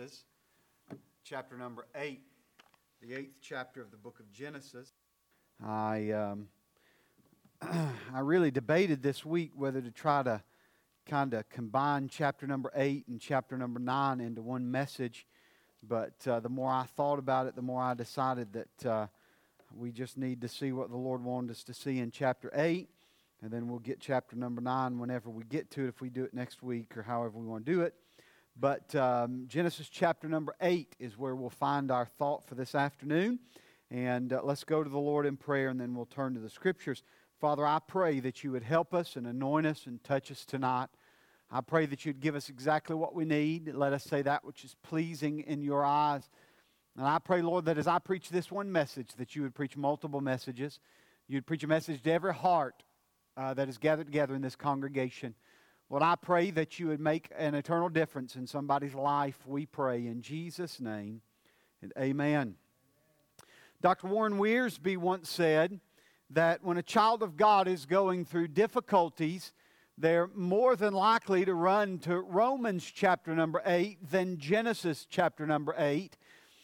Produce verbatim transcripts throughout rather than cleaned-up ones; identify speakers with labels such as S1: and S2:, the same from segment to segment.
S1: Genesis, chapter number eight, the eighth chapter of the book of Genesis. I um, I really debated this week whether to try to kind of combine chapter number eight and chapter number nine into one message, but uh, the more I thought about it, the more I decided that uh, we just need to see what the Lord wanted us to see in chapter eight, and then we'll get chapter number nine whenever we get to it, if we do it next week or however we want to do it. But um, Genesis chapter number eight is where we'll find our thought for this afternoon. And uh, let's go to the Lord in prayer, and then we'll turn to the Scriptures. Father, I pray that you would help us and anoint us and touch us tonight. I pray that you'd give us exactly what we need. Let us say that which is pleasing in your eyes. And I pray, Lord, that as I preach this one message, that you would preach multiple messages. You'd preach a message to every heart uh, that is gathered together in this congregation. Lord, I pray that you would make an eternal difference in somebody's life, we pray in Jesus' name, and amen. Doctor Warren Wiersbe once said that when a child of God is going through difficulties, they're more than likely to run to Romans chapter number eight than Genesis chapter number eight.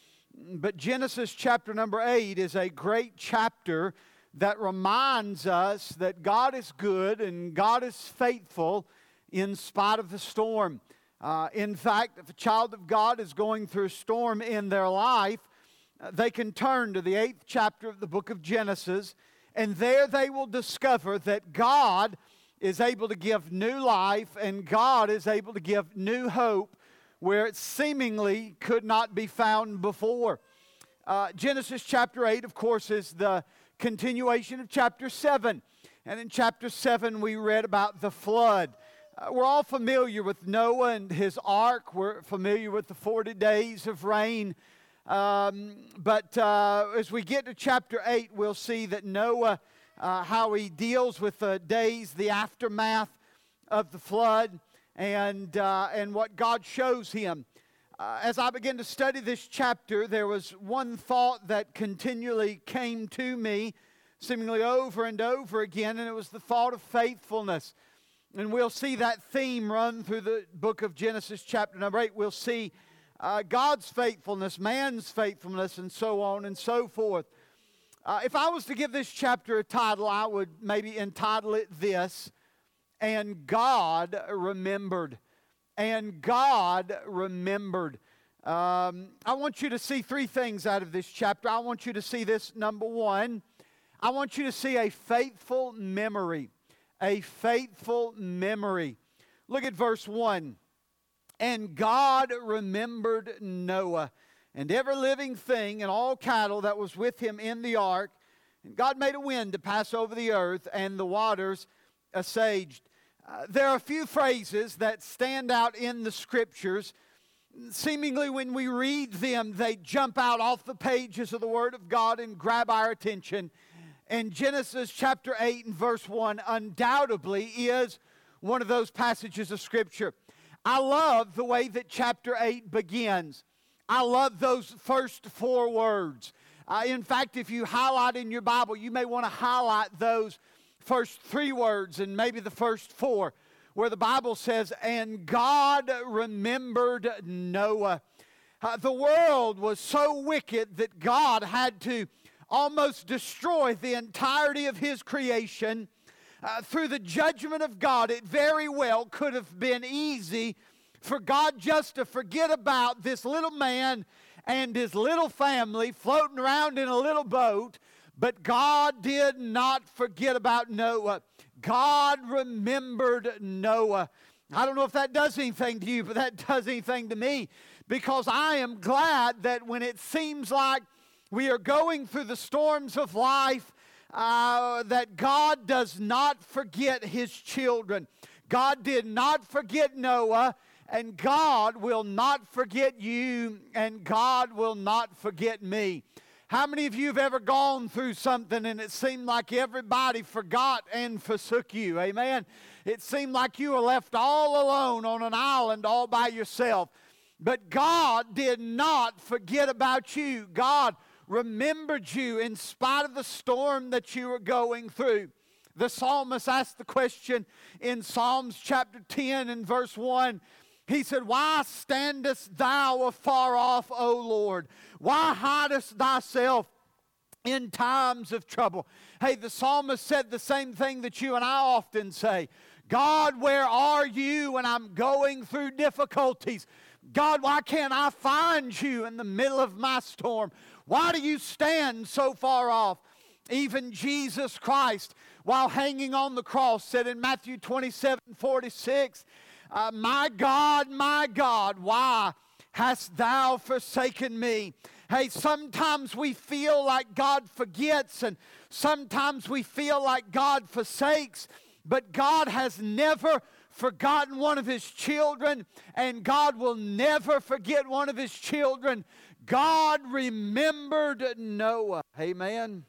S1: But Genesis chapter number eight is a great chapter that reminds us that God is good and God is faithful in spite of the storm. Uh, in fact, if a child of God is going through a storm in their life, uh, they can turn to the eighth chapter of the book of Genesis, and there they will discover that God is able to give new life and God is able to give new hope where it seemingly could not be found before. Uh, Genesis chapter eight, of course, is the continuation of chapter seven. And in chapter seven, we read about the flood. Uh, we're all familiar with Noah and his ark. We're familiar with the forty days of rain. Um, but uh, as we get to chapter eight, we'll see that Noah, uh, how he deals with the days, the aftermath of the flood, and, uh, and what God shows him. Uh, as I began to study this chapter, there was one thought that continually came to me, seemingly over and over again, and it was the thought of faithfulness. And we'll see that theme run through the book of Genesis chapter number eight. We'll see uh, God's faithfulness, man's faithfulness, and so on and so forth. Uh, if I was to give this chapter a title, I would maybe entitle it this, And God Remembered. And God Remembered. Um, I want you to see three things out of this chapter. I want you to see this, number one. I want you to see a faithful memory. A faithful memory. Look at verse one. And God remembered Noah and every living thing and all cattle that was with him in the ark. And God made a wind to pass over the earth, and the waters assuaged. Uh, there are a few phrases that stand out in the Scriptures. Seemingly when we read them, they jump out off the pages of the Word of God and grab our attention. And Genesis chapter eight and verse one undoubtedly is one of those passages of Scripture. I love the way that chapter eight begins. I love those first four words. Uh, in fact, if you highlight in your Bible, you may want to highlight those first three words and maybe the first four, where the Bible says, and God remembered Noah. Uh, the world was so wicked that God had to almost destroy the entirety of His creation uh, through the judgment of God. It very well could have been easy for God just to forget about this little man and his little family floating around in a little boat, but God did not forget about Noah. God remembered Noah. I don't know if that does anything to you, but that does anything to me, because I am glad that when it seems like we are going through the storms of life, uh, that God does not forget His children. God did not forget Noah, and God will not forget you, and God will not forget me. How many of you have ever gone through something and it seemed like everybody forgot and forsook you? Amen. It seemed like you were left all alone on an island all by yourself. But God did not forget about you. God remembered you in spite of the storm that you were going through. The psalmist asked the question in Psalms chapter ten and verse one, He said, why standest thou afar off, O Lord? Why hidest thyself in times of trouble? Hey, the psalmist said the same thing that you and I often say. God, where are you when I'm going through difficulties? God, why can't I find you in the middle of my storm? Why do you stand so far off? Even Jesus Christ, while hanging on the cross, said in Matthew twenty-seven forty-six, uh, my God, my God, why hast thou forsaken me? Hey, sometimes we feel like God forgets, and sometimes we feel like God forsakes, but God has never forgotten one of His children, and God will never forget one of His children. God remembered Noah. Amen.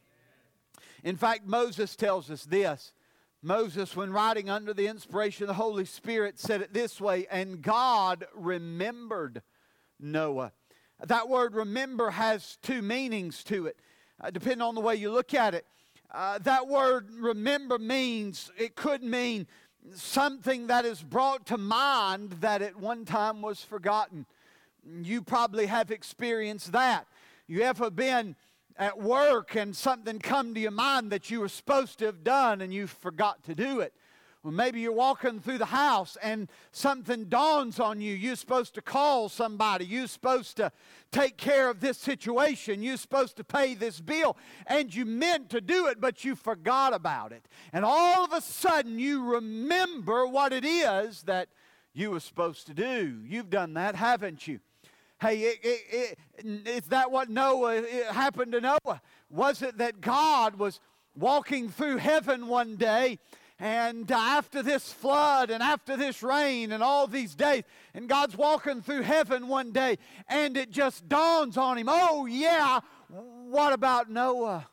S1: In fact, Moses tells us this. Moses, when writing under the inspiration of the Holy Spirit, said it this way, and God remembered Noah. That word remember has two meanings to it, uh, depending on the way you look at it. Uh, that word remember means, it could mean something that is brought to mind that at one time was forgotten. You probably have experienced that. You ever been at work and something come to your mind that you were supposed to have done and you forgot to do it? Well, maybe you're walking through the house and something dawns on you. You're supposed to call somebody. You're supposed to take care of this situation. You're supposed to pay this bill. And you meant to do it, but you forgot about it. And all of a sudden you remember what it is that you were supposed to do. You've done that, haven't you? Hey, it, it, it, is that what Noah, it happened to Noah? Was it that God was walking through heaven one day, and after this flood and after this rain and all these days, and God's walking through heaven one day, and it just dawns on him, oh yeah, what about Noah?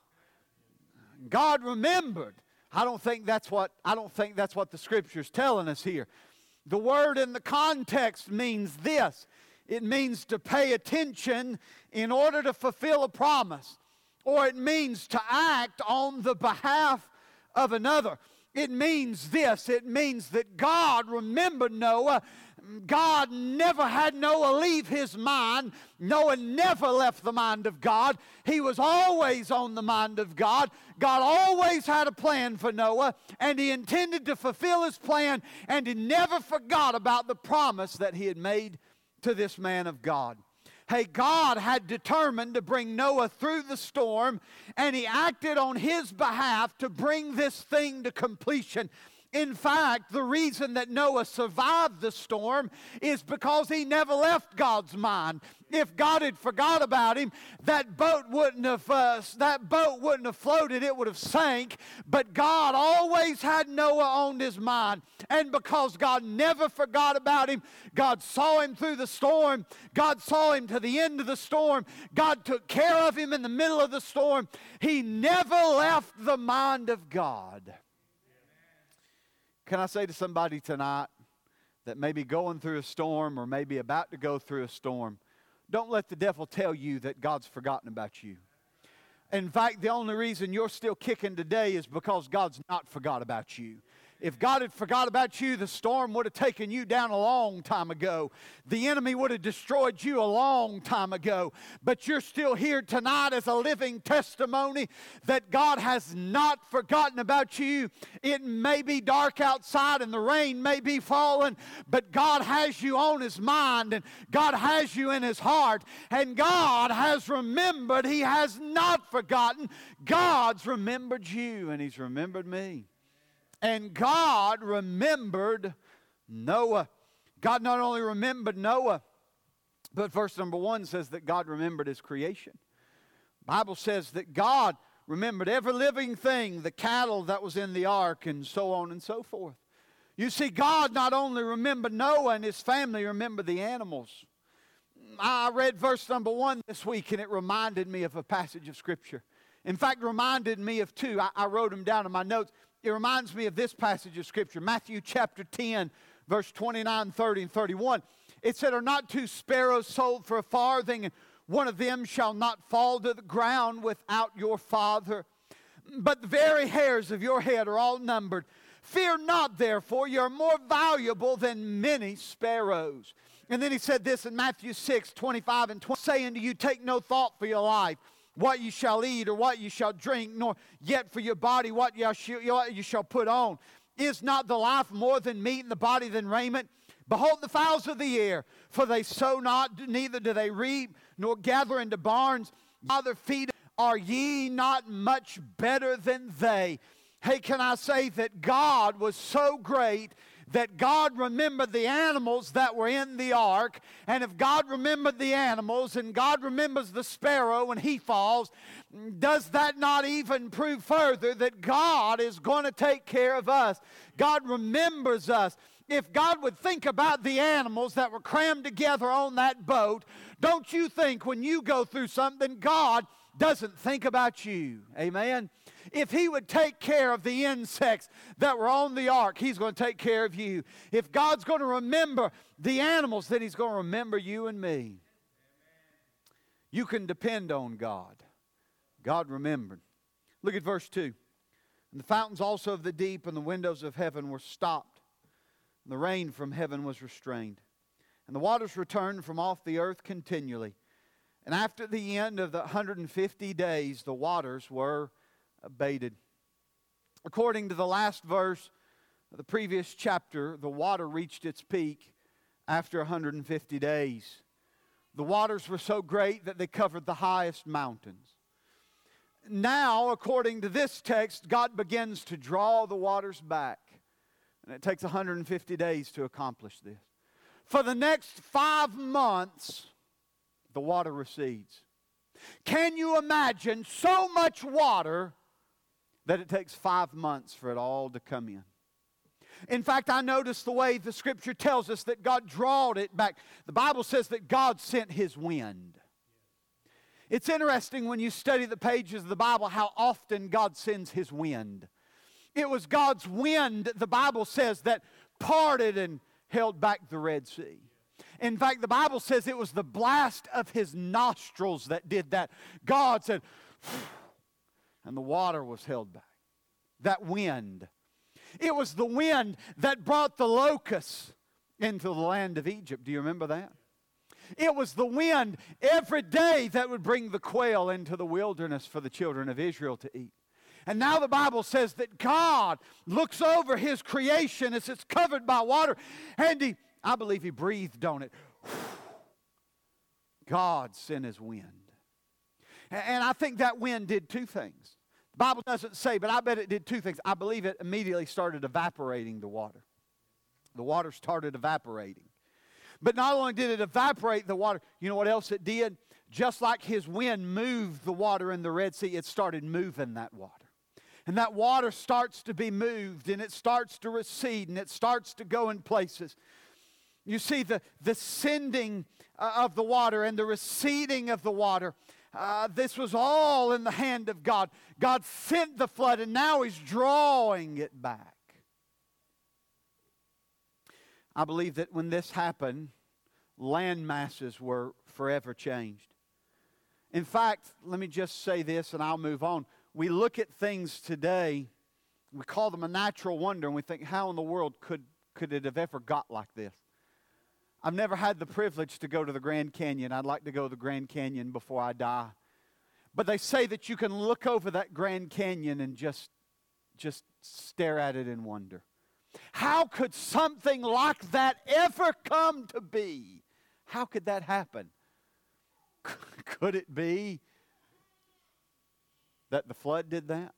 S1: God remembered. I don't think that's what I don't think that's what the Scripture's telling us here. The word in the context means this. It means to pay attention in order to fulfill a promise, or it means to act on the behalf of another. It means this. It means that God remembered Noah. God never had Noah leave his mind. Noah never left the mind of God. He was always on the mind of God. God always had a plan for Noah, and He intended to fulfill His plan, and He never forgot about the promise that He had made to this man of God. Hey, God had determined to bring Noah through the storm, and He acted on his behalf to bring this thing to completion. In fact, the reason that Noah survived the storm is because he never left God's mind. If God had forgot about him, that boat wouldn't have uh, that boat wouldn't have floated, it would have sank. But God always had Noah on His mind. And because God never forgot about him, God saw him through the storm. God saw him to the end of the storm. God took care of him in the middle of the storm. He never left the mind of God. Can I say to somebody tonight that may be going through a storm or maybe about to go through a storm, don't let the devil tell you that God's forgotten about you. In fact, the only reason you're still kicking today is because God's not forgot about you. If God had forgot about you, the storm would have taken you down a long time ago. The enemy would have destroyed you a long time ago. But you're still here tonight as a living testimony that God has not forgotten about you. It may be dark outside and the rain may be falling, but God has you on His mind and God has you in His heart. And God has remembered. He has not forgotten. God's remembered you and He's remembered me. And God remembered Noah. God not only remembered Noah, but verse number one says that God remembered His creation. The Bible says that God remembered every living thing, the cattle that was in the ark, and so on and so forth. You see, God not only remembered Noah and his family, remembered the animals. I read verse number one this week, and it reminded me of a passage of Scripture. In fact, reminded me of two. I, I wrote them down in my notes. It reminds me of this passage of Scripture, Matthew chapter ten, verse twenty-nine, thirty, and thirty-one. It said, "Are not two sparrows sold for a farthing, and one of them shall not fall to the ground without your Father? But the very hairs of your head are all numbered. Fear not, therefore, you are more valuable than many sparrows. And then he said this in Matthew six, twenty-five and twenty, saying to you, take no thought for your life, what you shall eat or what you shall drink, nor yet for your body what you shall, what you shall put on. Is not the life more than meat and the body than raiment? Behold the fowls of the air, for they sow not, neither do they reap, nor gather into barns, neither feed. Are ye not much better than they? Hey, can I say that God was so great that God remembered the animals that were in the ark, and if God remembered the animals and God remembers the sparrow when he falls, does that not even prove further that God is going to take care of us? God remembers us. If God would think about the animals that were crammed together on that boat, don't you think when you go through something, God doesn't think about you? Amen? If he would take care of the insects that were on the ark, he's going to take care of you. If God's going to remember the animals, then he's going to remember you and me. You can depend on God. God remembered. Look at verse two. And the fountains also of the deep and the windows of heaven were stopped. And the rain from heaven was restrained. And the waters returned from off the earth continually. And after the end of the one hundred fifty days, the waters were abated. According to the last verse of the previous chapter, the water reached its peak after one hundred fifty days. The waters were so great that they covered the highest mountains. Now, according to this text, God begins to draw the waters back. And it takes one hundred fifty days to accomplish this. For the next five months, the water recedes. Can you imagine so much water that it takes five months for it all to come in? In fact, I noticed the way the Scripture tells us that God drawed it back. The Bible says that God sent His wind. It's interesting when you study the pages of the Bible how often God sends His wind. It was God's wind, the Bible says, that parted and held back the Red Sea. In fact, the Bible says it was the blast of His nostrils that did that. God said, and the water was held back. That wind. It was the wind that brought the locusts into the land of Egypt. Do you remember that? It was the wind every day that would bring the quail into the wilderness for the children of Israel to eat. And now the Bible says that God looks over His creation as it's covered by water, and He, I believe He breathed on it. God sent His wind. And I think that wind did two things. The Bible doesn't say, but I bet it did two things. I believe it immediately started evaporating the water. The water started evaporating. But not only did it evaporate the water, you know what else it did? Just like His wind moved the water in the Red Sea, it started moving that water. And that water starts to be moved, and it starts to recede, and it starts to go in places. You see, the, the sending uh, of the water and the receding of the water, uh, this was all in the hand of God. God sent the flood, and now He's drawing it back. I believe that when this happened, land masses were forever changed. In fact, let me just say this, and I'll move on. We look at things today, we call them a natural wonder, and we think, how in the world could, could it have ever got like this? I've never had the privilege to go to the Grand Canyon. I'd like to go to the Grand Canyon before I die. But they say that you can look over that Grand Canyon and just, just stare at it in wonder. How could something like that ever come to be? How could that happen? Could it be that the flood did that?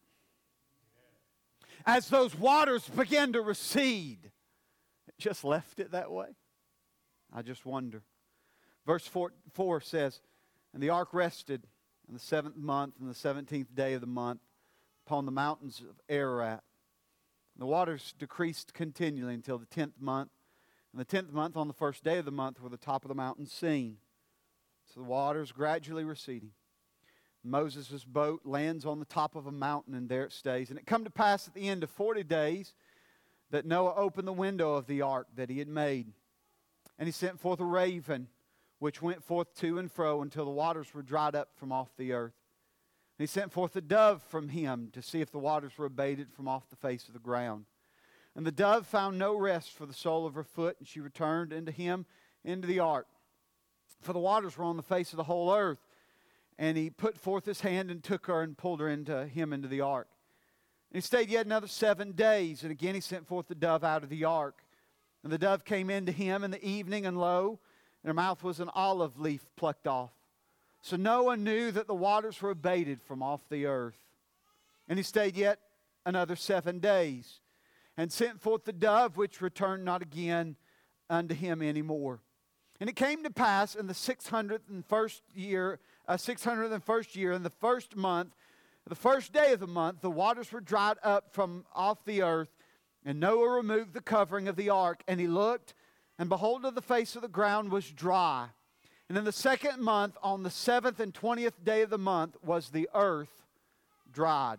S1: As those waters began to recede, it just left it that way? I just wonder. Verse four, four says, and the ark rested in the seventh month and the seventeenth day of the month upon the mountains of Ararat. And the waters decreased continually until the tenth month. And the tenth month, on the first day of the month, were the top of the mountain seen. So the waters gradually receding. Moses' boat lands on the top of a mountain, and there it stays. And it come to pass at the end of forty days that Noah opened the window of the ark that he had made. And he sent forth a raven, which went forth to and fro until the waters were dried up from off the earth. And he sent forth a dove from him to see if the waters were abated from off the face of the ground. And the dove found no rest for the sole of her foot, and she returned into him into the ark. For the waters were on the face of the whole earth. And he put forth his hand and took her and pulled her into him into the ark. And he stayed yet another seven days. And again he sent forth the dove out of the ark. And the dove came into him in the evening, and lo, in her mouth was an olive leaf plucked off. So Noah knew that the waters were abated from off the earth. And he stayed yet another seven days, and sent forth the dove, which returned not again unto him any more. And it came to pass in the six hundredth and first year, uh, six hundredth and first year, in the first month, the first day of the month, the waters were dried up from off the earth, and Noah removed the covering of the ark, and he looked, and behold, the face of the ground was dry. And in the second month, on the seventh and twentieth day of the month, was the earth dried.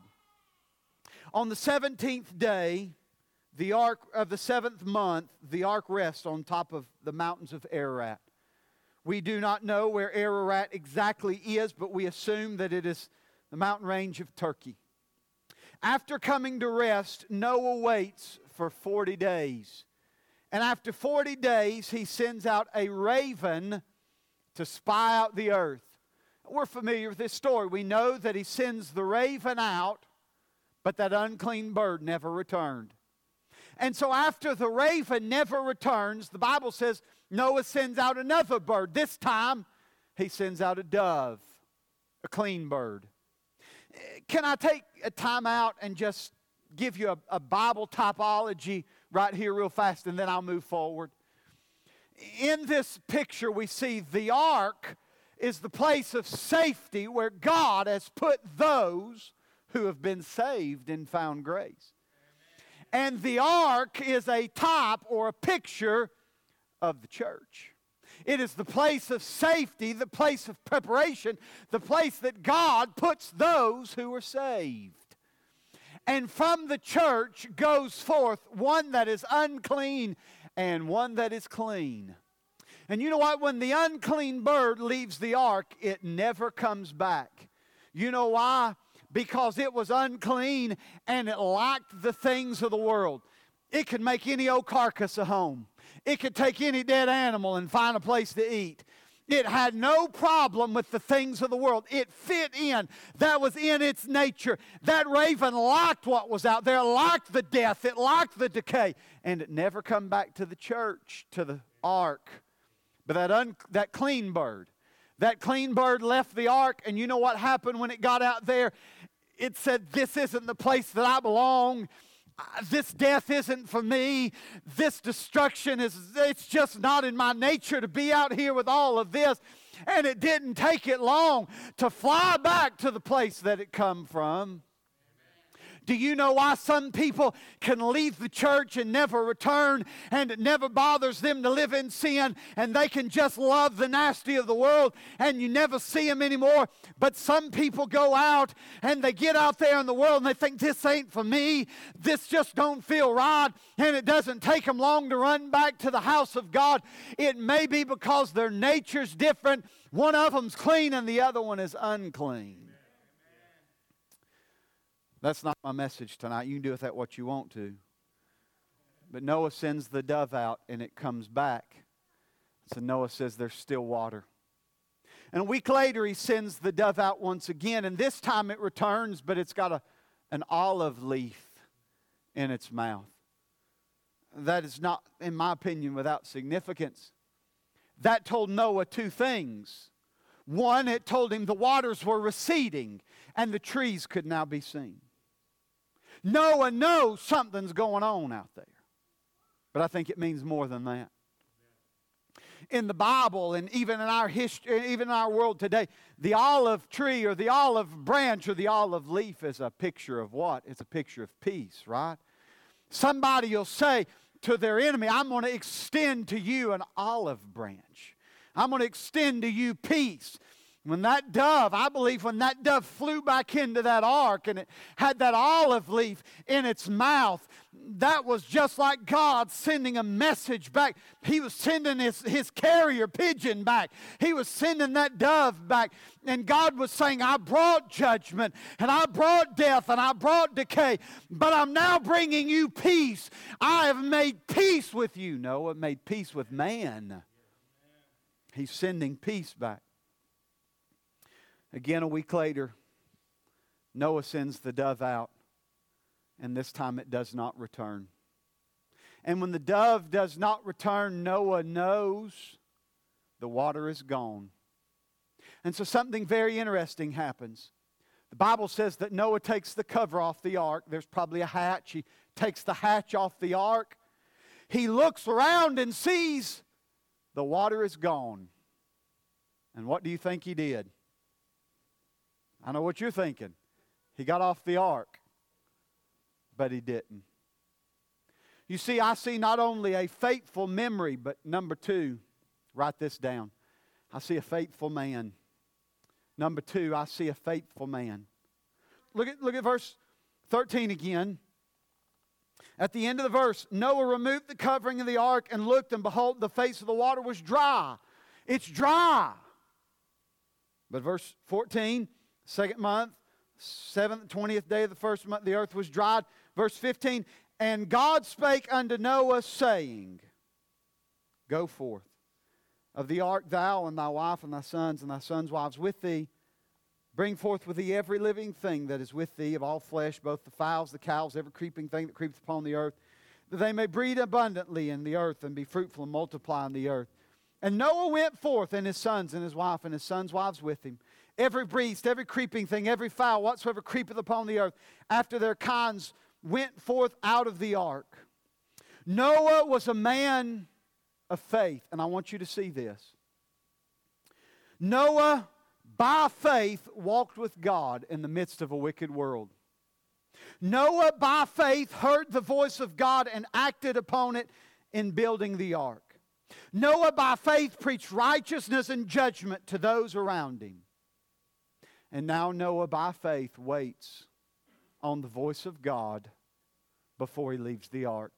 S1: On the seventeenth day, the ark of the seventh month, the ark rests on top of the mountains of Ararat. We do not know where Ararat exactly is, but we assume that it is the mountain range of Turkey. After coming to rest, Noah waits for forty days. And after forty days, he sends out a raven to spy out the earth. We're familiar with this story. We know that he sends the raven out, but that unclean bird never returned. And so after the raven never returns, the Bible says Noah sends out another bird. This time, he sends out a dove, a clean bird. Can I take a time out and just give you a, a Bible typology right here real fast, and then I'll move forward? In this picture, we see the ark is the place of safety where God has put those who have been saved and found grace. And the ark is a type or a picture of the church. It is the place of safety, the place of preparation, the place that God puts those who are saved. And from the church goes forth one that is unclean and one that is clean. And you know what? When the unclean bird leaves the ark, it never comes back. You know why? Because it was unclean and it liked the things of the world. It could make any old carcass a home. It could take any dead animal and find a place to eat. It had no problem with the things of the world. It fit in. That was in its nature. That raven liked what was out there, liked the death, it liked the decay. And it never come back to the church, to the ark. But that, un- that clean bird, that clean bird left the ark, and you know what happened when it got out there? It said, this isn't the place that I belong. This death isn't for me. This destruction is, it's just not in my nature to be out here with all of this. And it didn't take it long to fly back to the place that it come from. Do you know why some people can leave the church and never return, and it never bothers them to live in sin, and they can just love the nasty of the world and you never see them anymore? But some people go out and they get out there in the world and they think, this ain't for me, this just don't feel right, and it doesn't take them long to run back to the house of God. It may be because their nature's different. One of them's clean and the other one is unclean. That's not my message tonight. You can do with that what you want to. But Noah sends the dove out and it comes back. So Noah says there's still water. And a week later he sends the dove out once again. And this time it returns, but it's got a, an olive leaf in its mouth. That is not, in my opinion, without significance. That told Noah two things. One, it told him the waters were receding and the trees could now be seen. Noah knows something's going on out there. But I think it means more than that. In the Bible and even in our history, even in our world today, the olive tree or the olive branch or the olive leaf is a picture of what? It's a picture of peace, right? Somebody will say to their enemy, I'm going to extend to you an olive branch. I'm going to extend to you peace. When that dove, I believe when that dove flew back into that ark and it had that olive leaf in its mouth, that was just like God sending a message back. He was sending his, his carrier pigeon back. He was sending that dove back. And God was saying, I brought judgment, and I brought death, and I brought decay, but I'm now bringing you peace. I have made peace with you. Noah made peace with man. He's sending peace back. Again, a week later, Noah sends the dove out, and this time it does not return. And when the dove does not return, Noah knows the water is gone. And so something very interesting happens. The Bible says that Noah takes the cover off the ark. There's probably a hatch. He takes the hatch off the ark. He looks around and sees the water is gone. And what do you think he did? I know what you're thinking. He got off the ark, but he didn't. You see, I see not only a faithful memory, but number two, write this down. I see a faithful man. Number two, I see a faithful man. Look at, look at verse thirteen again. At the end of the verse, Noah removed the covering of the ark and looked, and behold, the face of the water was dry. It's dry. But verse fourteen, second month, seventh, twentieth day of the first month, the earth was dried. Verse fifteen, and God spake unto Noah, saying, go forth of the ark, thou and thy wife and thy sons and thy sons' wives with thee. Bring forth with thee every living thing that is with thee of all flesh, both the fowls, the cows, every creeping thing that creepeth upon the earth, that they may breed abundantly in the earth and be fruitful and multiply in the earth. And Noah went forth, and his sons and his wife and his sons' wives with him. Every beast, every creeping thing, every fowl, whatsoever creepeth upon the earth, after their kinds went forth out of the ark. Noah was a man of faith, and I want you to see this. Noah, by faith, walked with God in the midst of a wicked world. Noah, by faith, heard the voice of God and acted upon it in building the ark. Noah, by faith, preached righteousness and judgment to those around him. And now Noah, by faith, waits on the voice of God before he leaves the ark.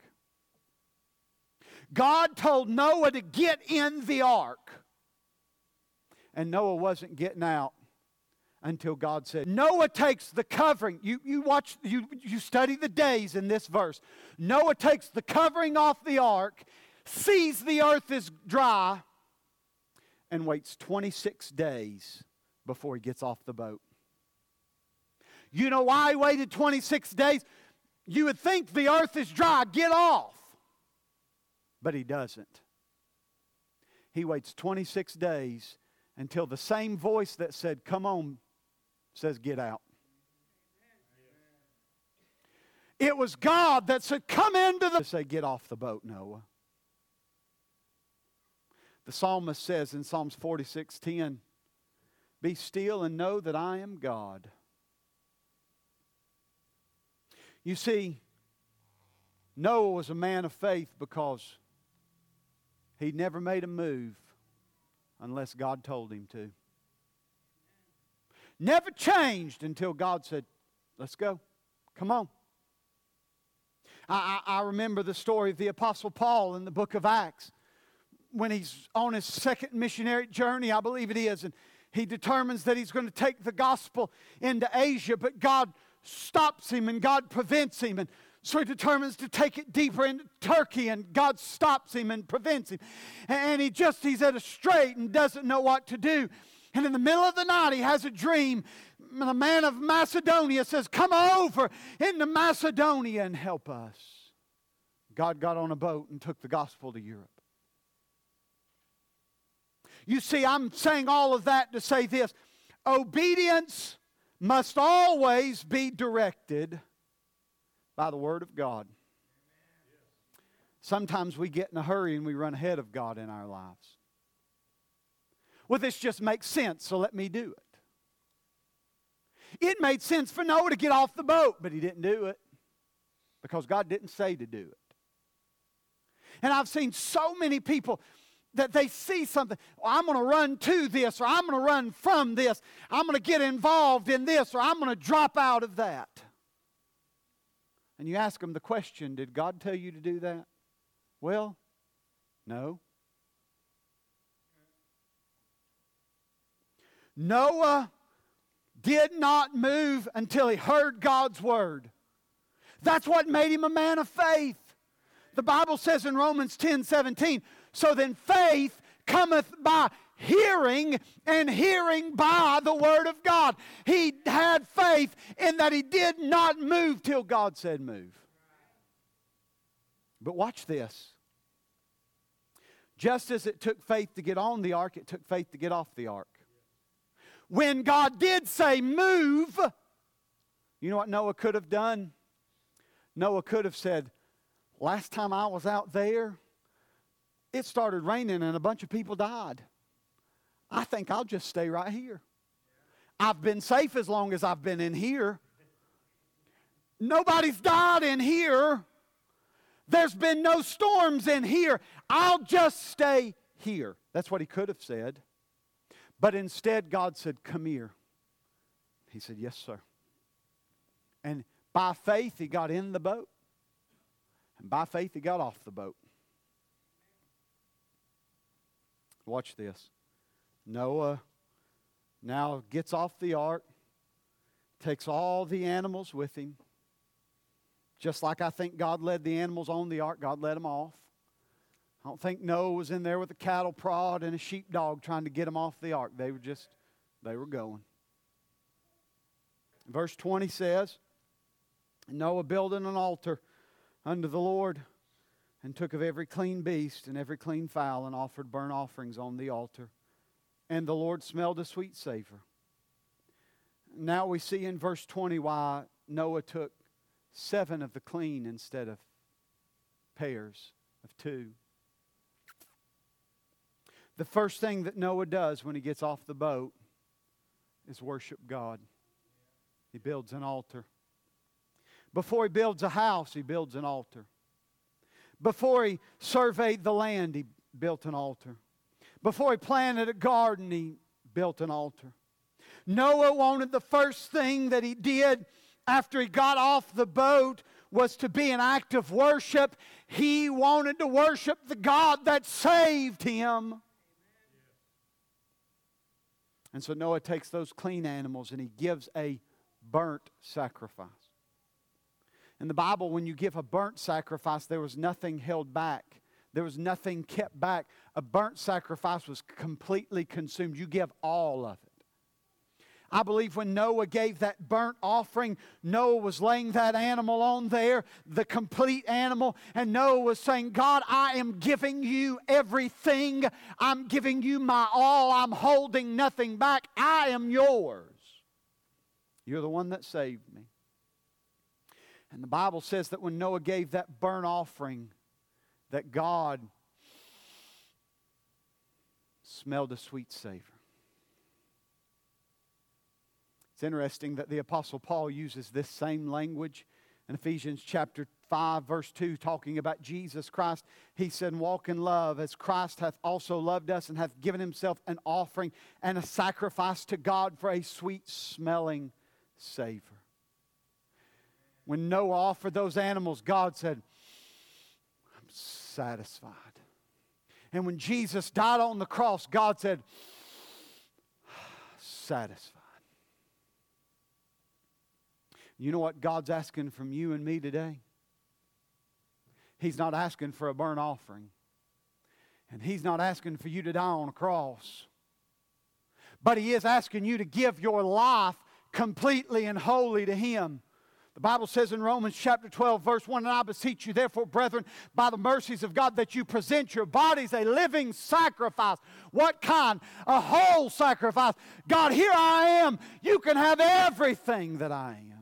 S1: God told Noah to get in the ark. And Noah wasn't getting out until God said. Noah takes the covering. You, you watch, you, you study the days in this verse. Noah takes the covering off the ark, sees the earth is dry, and waits twenty-six days before he gets off the boat. You know why he waited twenty-six days? You would think the earth is dry, get off. But he doesn't. He waits twenty-six days until the same voice that said, come on, says, get out. It was God that said, come into the... Say, get off the boat, Noah. The psalmist says in Psalms forty-six ten, be still and know that I am God. You see, Noah was a man of faith because he never made a move unless God told him to. Never changed until God said, let's go. Come on. I, I, I remember the story of the Apostle Paul in the book of Acts. When he's on his second missionary journey, I believe it is, and he determines that he's going to take the gospel into Asia, but God stops him and God prevents him. And so he determines to take it deeper into Turkey, and God stops him and prevents him. And he just, he's at a strait and doesn't know what to do. And in the middle of the night, he has a dream. The man of Macedonia says, come over into Macedonia and help us. God got on a boat and took the gospel to Europe. You see, I'm saying all of that to say this. Obedience must always be directed by the Word of God. Sometimes we get in a hurry and we run ahead of God in our lives. Well, this just makes sense, so let me do it. It made sense for Noah to get off the boat, but he didn't do it because God didn't say to do it. And I've seen so many people that they see something. Well, I'm going to run to this, or I'm going to run from this. I'm going to get involved in this, or I'm going to drop out of that. And you ask them the question, did God tell you to do that? Well, no. Noah did not move until he heard God's word. That's what made him a man of faith. The Bible says in Romans ten seventeen, so then faith cometh by hearing, and hearing by the word of God. He had faith in that he did not move till God said move. But watch this. Just as it took faith to get on the ark, it took faith to get off the ark. When God did say move, you know what Noah could have done? Noah could have said, last time I was out there, it started raining and a bunch of people died. I think I'll just stay right here. I've been safe as long as I've been in here. Nobody's died in here. There's been no storms in here. I'll just stay here. That's what he could have said. But instead, God said, come here. He said, yes, sir. And by faith, he got in the boat. And by faith, he got off the boat. Watch this. Noah now gets off the ark, takes all the animals with him. Just like I think God led the animals on the ark, God led them off. I don't think Noah was in there with a cattle prod and a sheepdog trying to get them off the ark. They were just, they were going. Verse twenty says, Noah building an altar unto the Lord, and took of every clean beast and every clean fowl, and offered burnt offerings on the altar. And the Lord smelled a sweet savor. Now we see in verse twenty why Noah took seven of the clean instead of pairs of two. The first thing that Noah does when he gets off the boat is worship God. He builds an altar. Before he builds a house, he builds an altar. Before he surveyed the land, he built an altar. Before he planted a garden, he built an altar. Noah wanted the first thing that he did after he got off the boat was to be an act of worship. He wanted to worship the God that saved him. And so Noah takes those clean animals and he gives a burnt sacrifice. In the Bible, when you give a burnt sacrifice, there was nothing held back. There was nothing kept back. A burnt sacrifice was completely consumed. You give all of it. I believe when Noah gave that burnt offering, Noah was laying that animal on there, the complete animal, and Noah was saying, God, I am giving you everything. I'm giving you my all. I'm holding nothing back. I am yours. You're the one that saved me. And the Bible says that when Noah gave that burnt offering, that God smelled a sweet savor. It's interesting that the Apostle Paul uses this same language in Ephesians chapter five, verse two, talking about Jesus Christ. He said, walk in love as Christ hath also loved us and hath given himself an offering and a sacrifice to God for a sweet smelling savor. When Noah offered those animals, God said, I'm satisfied. And when Jesus died on the cross, God said, satisfied. You know what God's asking from you and me today? He's not asking for a burnt offering. And He's not asking for you to die on a cross. But He is asking you to give your life completely and wholly to Him. The Bible says in Romans chapter twelve, verse one, and I beseech you, therefore, brethren, by the mercies of God, that you present your bodies a living sacrifice. What kind? A whole sacrifice. God, here I am. You can have everything that I am.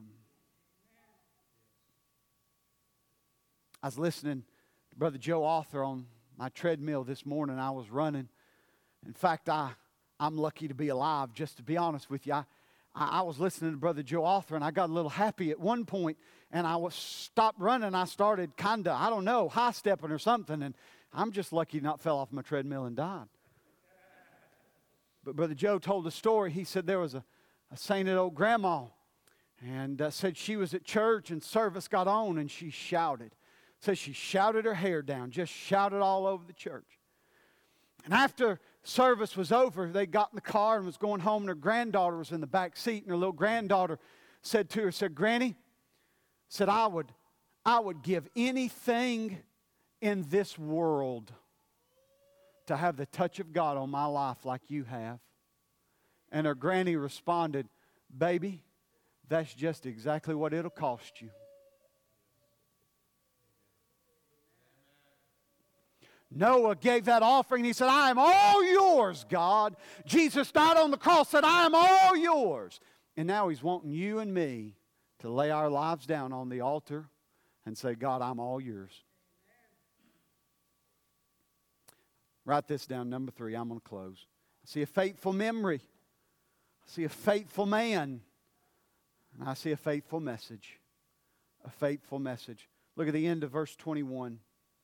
S1: I was listening to Brother Joe Arthur on my treadmill this morning. I was running. In fact, I, I'm lucky to be alive, just to be honest with you. I, I was listening to Brother Joe Arthur, and I got a little happy at one point, and I was stopped running. I started kind of, I don't know, high-stepping or something, and I'm just lucky not fell off my treadmill and died. But Brother Joe told a story. He said there was a, a sainted old grandma, and uh, said she was at church and service got on and she shouted. Said she shouted her hair down, just shouted all over the church. And after service was over, they got in the car and was going home, and her granddaughter was in the back seat, and her little granddaughter said to her, said, Granny, said, I would, I would give anything in this world to have the touch of God on my life like you have. And her granny responded, baby, that's just exactly what it'll cost you. Noah gave that offering. He said, I am all yours, God. Jesus died on the cross, said, I am all yours. And now He's wanting you and me to lay our lives down on the altar and say, God, I'm all yours. Write this down, number three. I'm going to close. I see a faithful memory. I see a faithful man. And I see a faithful message. A faithful message. Look at the end of verse twenty-one.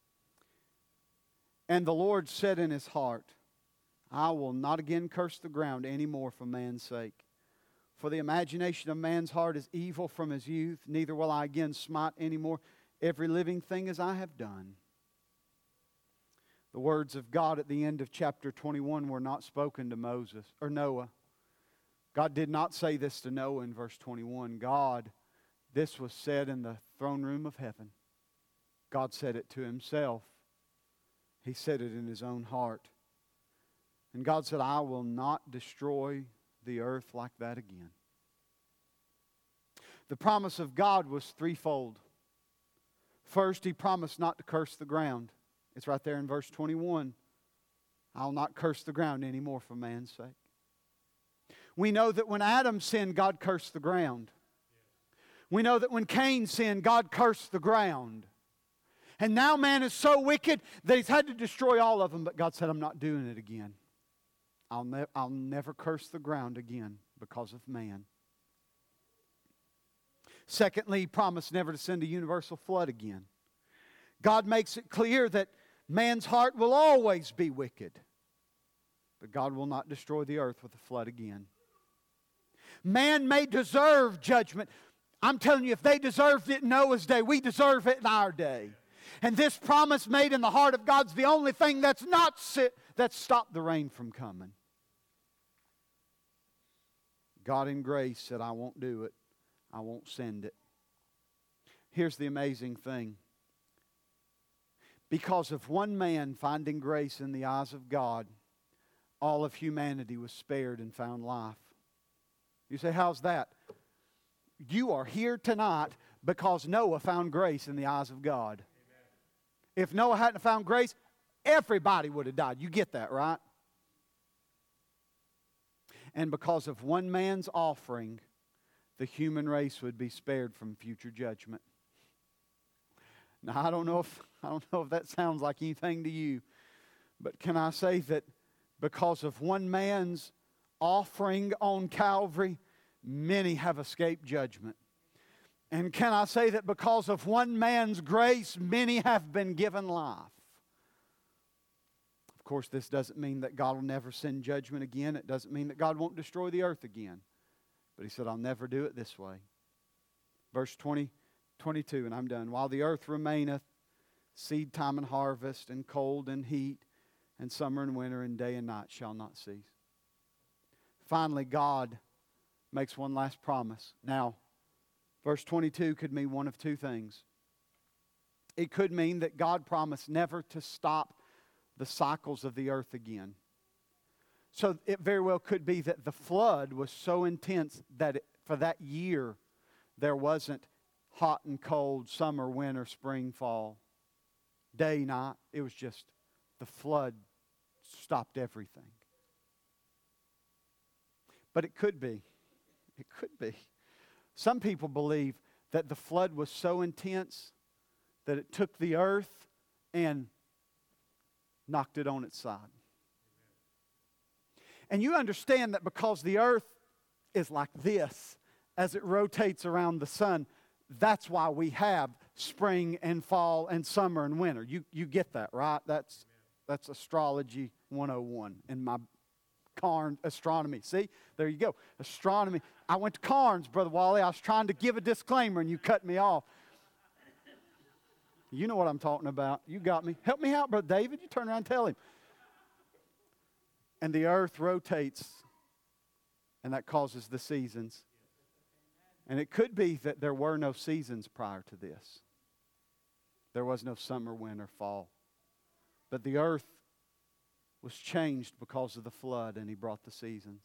S1: And the Lord said in His heart, I will not again curse the ground any more for man's sake. For the imagination of man's heart is evil from his youth. Neither will I again smite any more every living thing as I have done. The words of God at the end of chapter twenty-one were not spoken to Moses or Noah. God did not say this to Noah in verse twenty-one. God, this was said in the throne room of heaven. God said it to Himself. He said it in His own heart. And God said, I will not destroy the earth like that again. The promise of God was threefold. First, He promised not to curse the ground. It's right there in verse twenty-one. I'll not curse the ground anymore for man's sake. We know that when Adam sinned, God cursed the ground. We know that when Cain sinned, God cursed the ground. And now man is so wicked that He's had to destroy all of them. But God said, I'm not doing it again. I'll, ne- I'll never curse the ground again because of man. Secondly, He promised never to send a universal flood again. God makes it clear that man's heart will always be wicked. But God will not destroy the earth with a flood again. Man may deserve judgment. I'm telling you, if they deserved it in Noah's day, we deserve it in our day. And this promise made in the heart of God's the only thing that's not sit, that's stopped the rain from coming. God in grace said, I won't do it. I won't send it. Here's the amazing thing. Because of one man finding grace in the eyes of God, all of humanity was spared and found life. You say, how's that? You are here tonight because Noah found grace in the eyes of God. Amen. If Noah hadn't found grace, everybody would have died. You get that, right? And because of one man's offering, the human race would be spared from future judgment. Now, I don't know if I don't know if that sounds like anything to you, but can I say that because of one man's offering on Calvary, many have escaped judgment. And can I say that because of one man's grace, many have been given life. Of course, this doesn't mean that God will never send judgment again. It doesn't mean that God won't destroy the earth again. But He said, I'll never do it this way. Verse twenty, twenty-two, and I'm done. While the earth remaineth, seed time and harvest, and cold and heat, and summer and winter, and day and night shall not cease. Finally, God makes one last promise. Now, verse twenty-two could mean one of two things. It could mean that God promised never to stop the cycles of the earth again. So it very well could be that the flood was so intense that it, for that year there wasn't hot and cold, summer, winter, spring, fall, day, night. It was just the flood stopped everything. But it could be. It could be. Some people believe that the flood was so intense that it took the earth and knocked it on its side. And you understand that because the earth is like this as it rotates around the sun, that's why we have spring and fall and summer and winter. You, you get that, right? That's, that's astrology one oh one in my Carnes astronomy. See, there you go. Astronomy. I went to Carnes, Brother Wally. I was trying to give a disclaimer and you cut me off. You know what I'm talking about. You got me. Help me out, Brother David. You turn around and tell him. And the earth rotates, and that causes the seasons. And it could be that there were no seasons prior to this. There was no summer, winter, fall. But the earth was changed because of the flood, and He brought the seasons.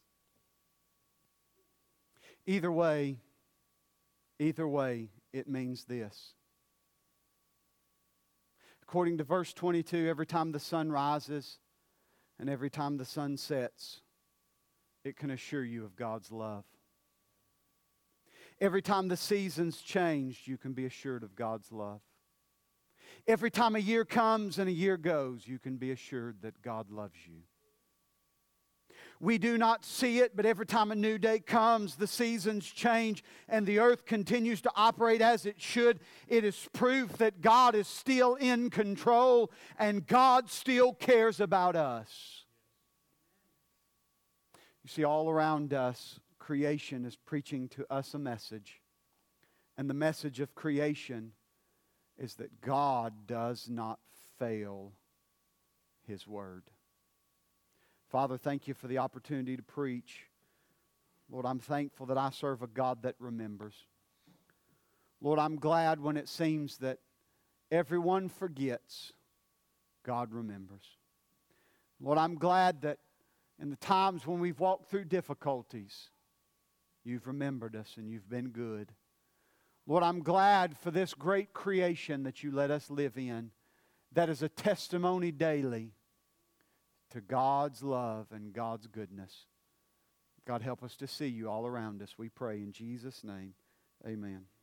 S1: Either way, either way, it means this. According to verse twenty-two, every time the sun rises and every time the sun sets, it can assure you of God's love. Every time the seasons change, you can be assured of God's love. Every time a year comes and a year goes, you can be assured that God loves you. We do not see it, but every time a new day comes, the seasons change, and the earth continues to operate as it should. It is proof that God is still in control, and God still cares about us. You see, all around us, creation is preaching to us a message. And the message of creation is that God does not fail His word. Father, thank You for the opportunity to preach. Lord, I'm thankful that I serve a God that remembers. Lord, I'm glad when it seems that everyone forgets, God remembers. Lord, I'm glad that in the times when we've walked through difficulties, You've remembered us and You've been good. Lord, I'm glad for this great creation that You let us live in, that is a testimony daily to God's love and God's goodness. God, help us to see You all around us. We pray in Jesus' name. Amen.